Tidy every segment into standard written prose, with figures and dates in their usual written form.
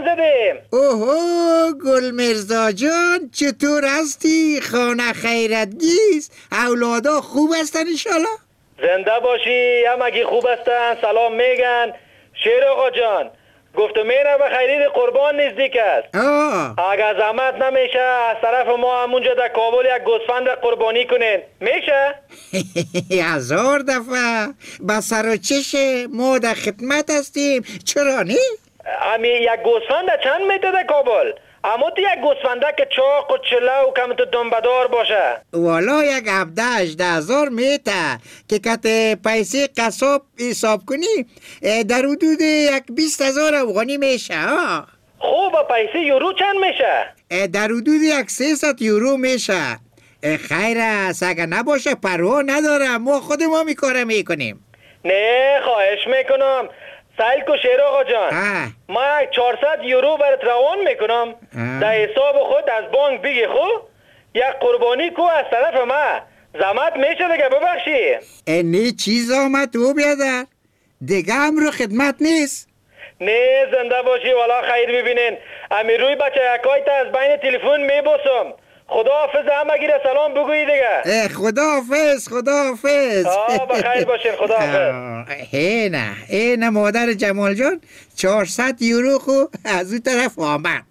زدیم. اوهو گل مرزا جان، چطور هستی؟ خانه خیرتگیست؟ اولادا خوب هستن انشالله؟ زنده باشی، همگی خوب هستن، سلام میگن. شیر آقا جان گفته میره به خرید قربان نزدیک است. اگر زحمت نمیشه از طرف ما همونجا در کابل یک گوسفند قربانی کنین میشه؟ 1000 دفعه با سر و چشه ما در خدمت هستیم، چرا نی؟ امی یک گوسفند چند میته در کابل؟ اما تو یک گوسفنده که چاق و چله و کم تو دنبدار باشه. والا یک 17-18 هزار میته که کت پیسه قصاب حساب کنی در حدود یک 20,000 افغانی میشه. خوب پیسه یورو چند میشه؟ در حدود یک 300 یورو میشه. خیر است، اگر نباشه پروا نداره، ما خود ما میکاره میکنیم. نه خواهش میکنم سایل کو شیر آقا جان، ما 400 یورو برات روان میکنم در حساب خود از بانک بگی خب یک قربانی کو از طرف ما. زحمت میشه دیگه ببخشی. نه چیز آمد او بیادر دیگه امرو خدمت نیست. نه زنده باشی، والا خیر ببینین. امی روی بچه یکایت از بین تلفن میبوسم. خدا حافظ، همه گیره سلام بگویی دیگه. خدا حافظ، خدا حافظ. بخیر باشین، خدا حافظ. اینه مادر جمال جان 400 یورو خو از اون طرف آمد.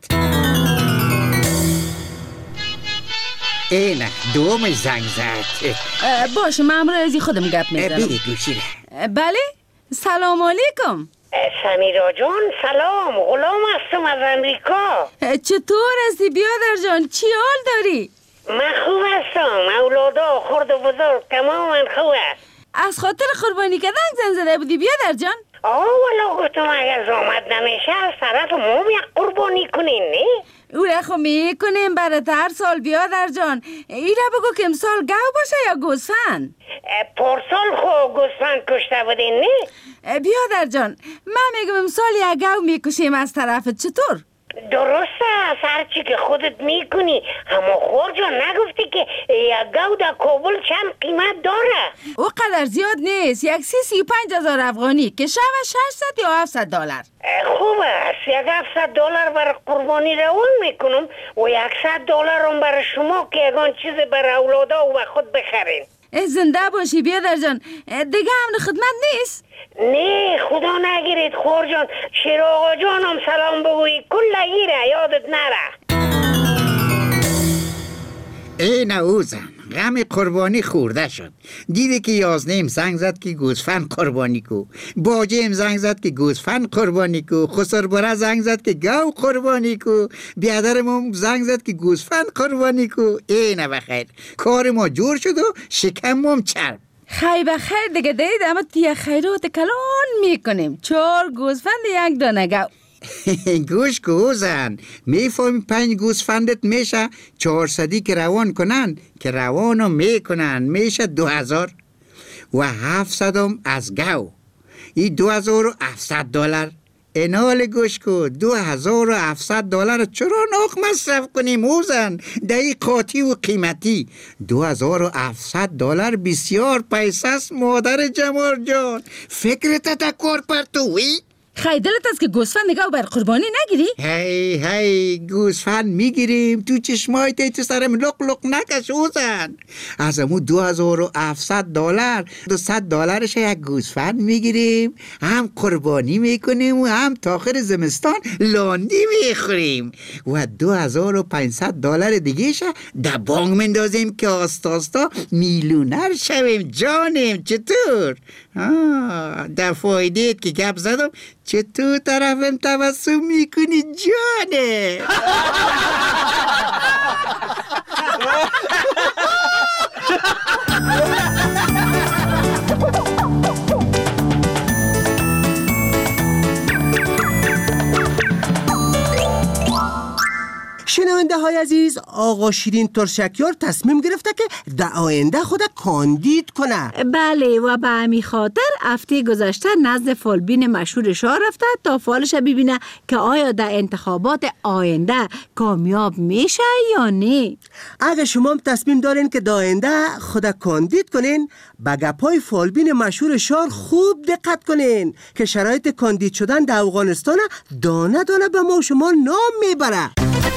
اینه دومش زنگ زد. باشه من ازی خودم گپ میزنم. بگی گوشی. بله سلام علیکم. سمیرا جان سلام، غلام هستم از امریکا. چطور هستی بیادر جان؟ چی حال داری؟ من خوب هستم، اولادا خرد و بزرگ تماما خوب است. از خاطر قربانی کردن زن زده بودی بیادر جان؟ والا گفتم اگر زحمت نمیشه از طرف ما یک قربانی کنین نه؟ او را خو میکنیم برات هر سال بیادر جان. ای را بگو که امسال گاو باشه یا گوسفند؟ پارسال خو گوسفند کشته بودین نه؟ بیادر جان من میگم امسال یک گاو میکشیم از طرف، چطور؟ درسته، از هرچی که خودت میکنی. اما خور جان نگفتی که یک گاو در کابل چند قیمت داره؟ او قدر زیاد نیست، یک 35,000 افغانی که شوه 600 یا 700 دلار. خوب است، یک 700 دلار برای قربانی روان میکنم و 100 دلار هم برای شما که یکان چیز برای اولادا و خود بخرین. زنده باشی بیادر جان، دیگه هم خدمت نیست؟ نه خدا نگیرید خور جان. شیر آقا جانم سلام بگویی کل گیره یادت نره. اینه او زن غم قربانی خورده شد. دیده که یازنیم زنگ زد که گوسفند قربانی کو، باجیم زنگ زد که گوسفند قربانی کو، خسربره زنگ زد که گاو قربانی کو، بیادرم زنگ زد که گوسفند قربانی کو. اینه بخیر کار ما جور شد و شکمم چرب. خیر بخیر دیگه دید، اما تیه خیرات کلان میکنیم. 4 گوسفند 1 دانه گاو. گوش کو زن، میفهمی 5 گوسفندت میشه 400 که روان کنن که روانو میکنن میشه 2000 و 700 هم از گاو. این 2700 دلار. اینال گوش کو 2700 دلار چرا ناخ مصرف کنیم اوزن؟ دایی قاطی و قیمتی 2700 دلار بسیار پیسه است مادر جمال جان. فکر تکر پرتوی خیلی دلت است که گوسفند نگاه بر قربانی نگیری؟ هی گوسفند میگیریم تو چشمای تو سرم لق لق نکش اوزن. از امو 2700 دلار 200 دلارش یک گوسفند میگیریم، هم قربانی میکنیم و هم تا آخر زمستان لاندی میخوریم و 2500 دلار دیگه شه در بانک مندازیم که آستا میلیونر شویم جانم. چطور؟ در فایده که گپ زدم چطور طرفم تبسم میکنی جانه؟ شنونده های عزیز، آقا شیرین ترشکیار تصمیم گرفته که در آینده خود کاندید کنه. بله، و به همین خاطر هفته گذشته نزد فالبین مشهور شاه رفته تا فالش ببینه که آیا در انتخابات آینده کامیاب میشه یا نه. اگه شما هم تصمیم دارین که در آینده خود کاندید کنین، به گپای فالبین مشهور شاه خوب دقت کنین که شرایط کاندید شدن در افغانستان دانه دانه به ما شما نام میبره.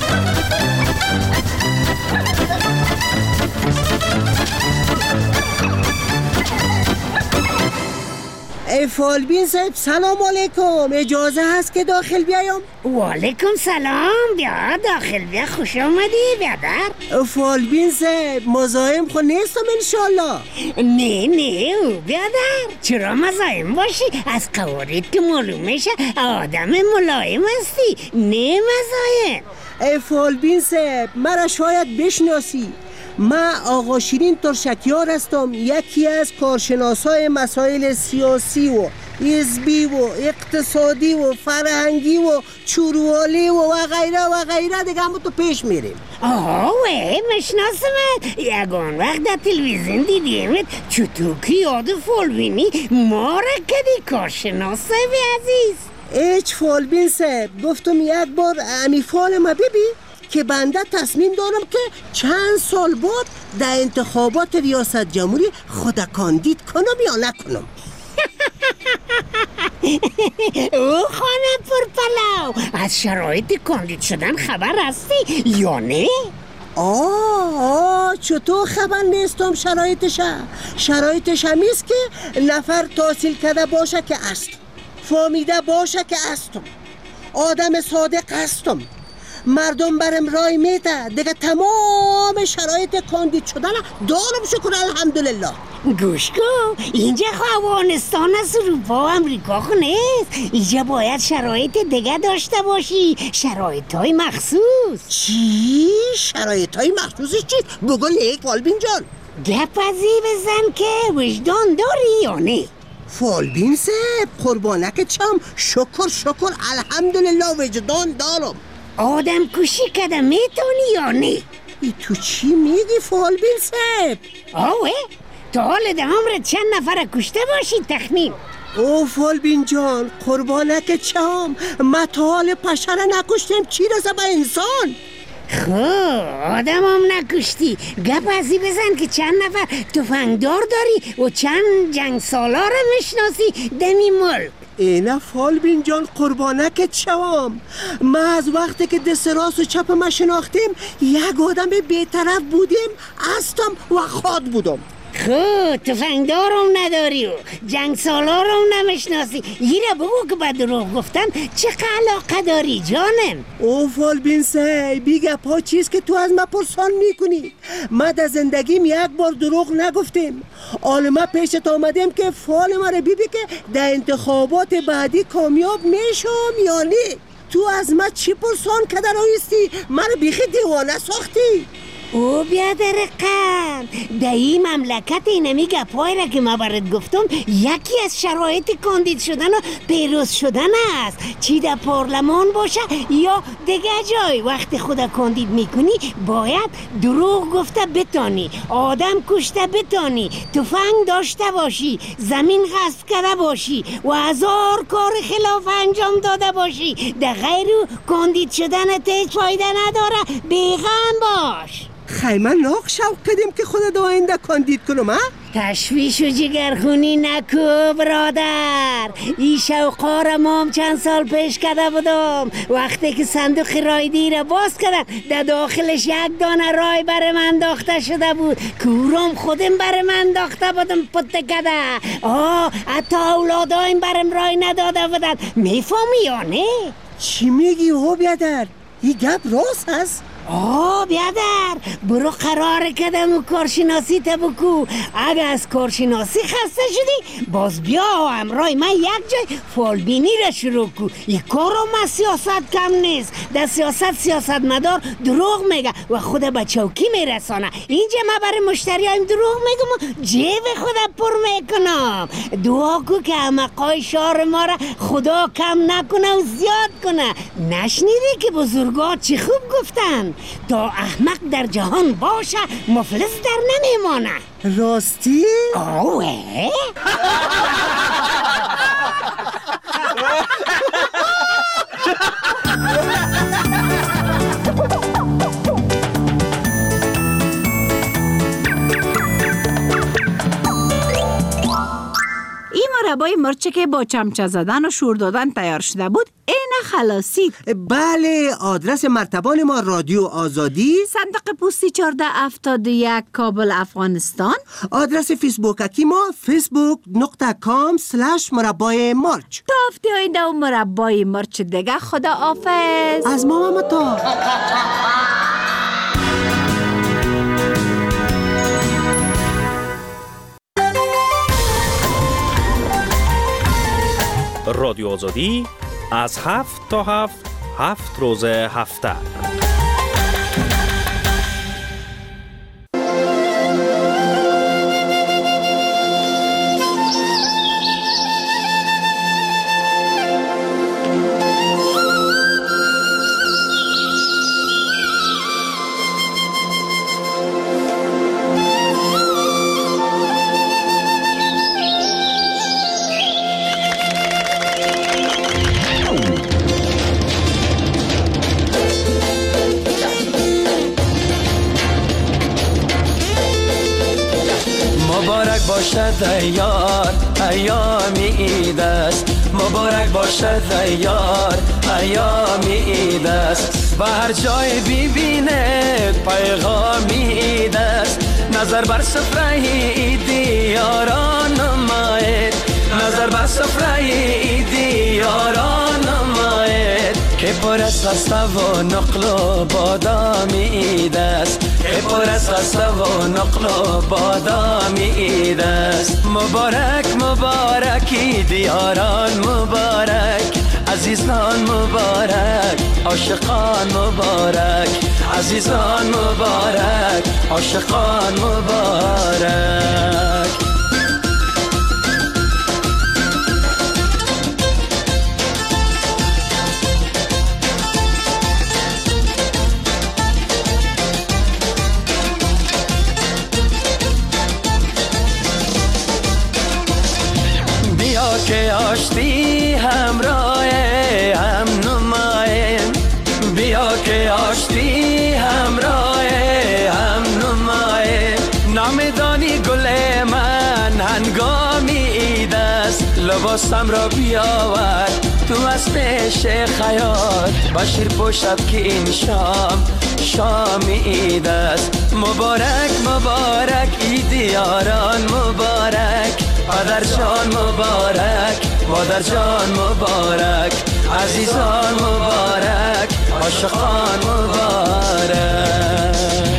ای فالبین صاحب سلام علیکم، اجازه هست که داخل بیایم؟ و علیکم سلام، بیا داخل بیا، خوش آمدی بیادر. فالبین صاحب مزاحم خود نیستم انشالله. نه بیادر، چرا مزاحم باشی؟ از قوارید که معلوم میشه آدم ملایم هستی، نه مزاحم. ای فالبین صاحب مرا شاید بشناسی، من آقا شیرین ترشکیار هستم، یکی از کارشناسای مسائل سیاسی و حزبی و اقتصادی و فرهنگی و چوروالی و غیره دیگه هم تو پیش میریم. مشناسمت، یگان وقت در تلویزیون دیدیمت، چطور که یاد فالبینی ما را کدی کارشناسای عزیز. ایچ فالبین صاحب، گفتم یک بار امی فال ما ببین که بنده تصمیم دارم که چند سال بعد در انتخابات ریاست جمهوری خود کاندید کنم یا نکنم. او خانه پرپلاو، از شرایط کاندید شدن خبر هستی یا نه؟ چطور خبر نیستم شرایطش همیست که نفر تحصیل کرده باشه که است، فهمیده باشه که استم، آدم صادق هستم، مردم برم رای میده دیگه، تمام شرایط کاندید شدن دارم شکر الحمدلله. گوش کن، اینجا افغانستان از اروپا و امریکا خو نیست، اینجا باید شرایط دیگه داشته باشی، شرایط های مخصوص. چی؟ شرایط های مخصوصی چی؟ بگو نیک فالبین جان. گپزی بزن که وجدان داری یا نه؟ فالبین صاحب قربانک چم، شکر الحمدلله وجدان دارم. آدم کشی کده میتونی یا نه؟ ای تو چی میگی فالبین صاحب؟ تا حال ده عمرت چند نفر کشته باشی تخمین؟ فالبین جان قربانک چم، ما تا حال پشره نکشتیم، چی رسه به انسان؟ آدم هم نکشتی، گپ ازی بزن که چند نفر تفنگدار داری و چند جنگ سالار میشناسی دمی ملک. اینا فالبین جان قربانک چوام، ما از وقتی که دست راست و چپ ما شناختیم یک آدم بی‌طرف بودیم، هستم و خود بودم. تفنگدارم نداری و جنگ سالارم نمیشناسی، یه بگو که به دروغ گفتن چه علاقه داری جانم؟ فالبین صاحب بیگه پا چیز که تو از ما پرسان میکنی، ما در زندگیم یک بار دروغ نگفتیم. ما پیشت آمدیم که فال ما رو بیبی که در انتخابات بعدی کامیاب میشم یا نه. تو از ما چی پرسان کده رایستی؟ من رو بیخی دیوانه ساختی. بیادر قم، در این مملکت اینمی گپای را که ما برات گفتم یکی از شرایط کاندید شدن و پیروز شدن است، چی در پارلمان باشه یا دیگه جای. وقتی خدا کاندید میکنی باید دروغ گفته بتانی، آدم کشته بتانی، تفنگ داشته باشی، زمین غصب کرده باشی و هزار کار خلاف انجام داده باشی. در غیر کاندید شدن تیج فایده نداره، بیغم باش. خیمه ناق شوق کدیم که خود آینده کاندید کنم ها؟ تشویش و جگرخونی نکو برادر، این شوقا را ما هم چند سال پیش کرده بودم. وقتی که صندوق رایدی را باز کردن در داخلش یک دانه رای برم انداخته شده بود، کورم خودم برم انداخته بودم پته کده. حتی اولادایم برم رای نداده بودن. میفهمی یا نه؟ چی میگی بیادر؟ این گپ راست هست؟ بیادر برو قرار کدم و کارشناسی تا بکو. اگه از کارشناسی خسته شدی باز بیا همراه من یک جای فالبینی را شروع کو. این کار ما سیاست کم نیست. در سیاست مدار دروغ میگه و خود به چوکی میرسانه. اینجا ما برای مشتریایم دروغ میگم و جیب خود پر میکنم. دعا کو که احمقای شهر ما را خدا کم نکنه و زیاد کنه. نشنیدی که بزرگا چی خوب گفتن؟ تا احمق در جهان باشه مفلس در نمیمانه. راستی؟ آوه این مربای مرچه که با چمچه زدن و شور دادن تیار شده بود این خلاصی. بله، آدرس مرتبان ما رادیو آزادی، صندوق پستی 1471 کابل افغانستان. آدرس فیسبوکی ما facebook.com/مربای مرچ. تا هفته آینده و مربای مرچ دیگه، خدا حافظ. از ما متا. رادیو آزادی از 7 تا 7 روز هفته. مبارک باشد یار ایام عید است، مبارک باشد یار ایام عید است. و هر جای ببینه پیغام عید است. نظر بر سفره عیدی یاران نماید، نظر بر سفره عیدی یاران نماید. که پر از خسته و نقل و بادام عید است، که پر از خسته و نقل و بادام عید است. مبارک مبارک عید یاران مبارک، عزیزان مبارک، عاشقان مبارک، عزیزان مبارک، عاشقان مبارک. که آشتی همراه هم نمایم، بیا که آشتی همراه هم نمایم. نامیدانی گل من هنگامی عید است، لباسم را بیاور تو از پیش خیاط. بشیر پوشد که این شام عید است. مبارک مبارک عید یاران مبارک، پدر جان مبارک، مادر جان مبارک، عزیزان مبارک، عاشقان مبارک.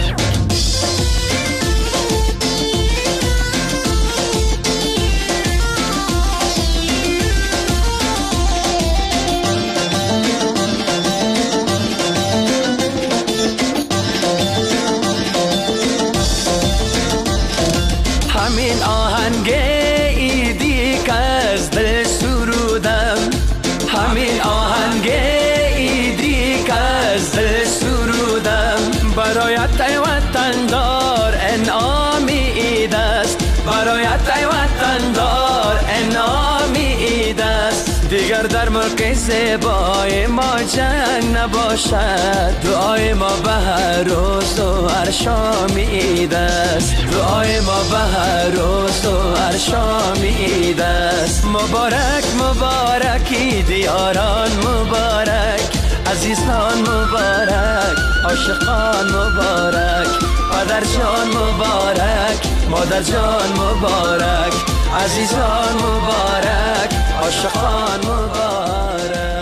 همین آهنگ عیدی که از دل سرودم، همین آهنگ عیدی که از دل سرودم. برایت ای وطندار انعامی عید است، برایت ای وطندار انعامی عید است. دیگر در ملک زیبای ما جنگ نباشد، دعای ما به هر روز و هر شام عید است، دعای ما به هر روز و هر شام عید است. مبارک مبارک عید یاران مبارک، عزیزان مبارک، عاشقان مبارک، پدر جان مبارک، مادر جان مبارک، عزیزان مبارک، عاشقان مبارک.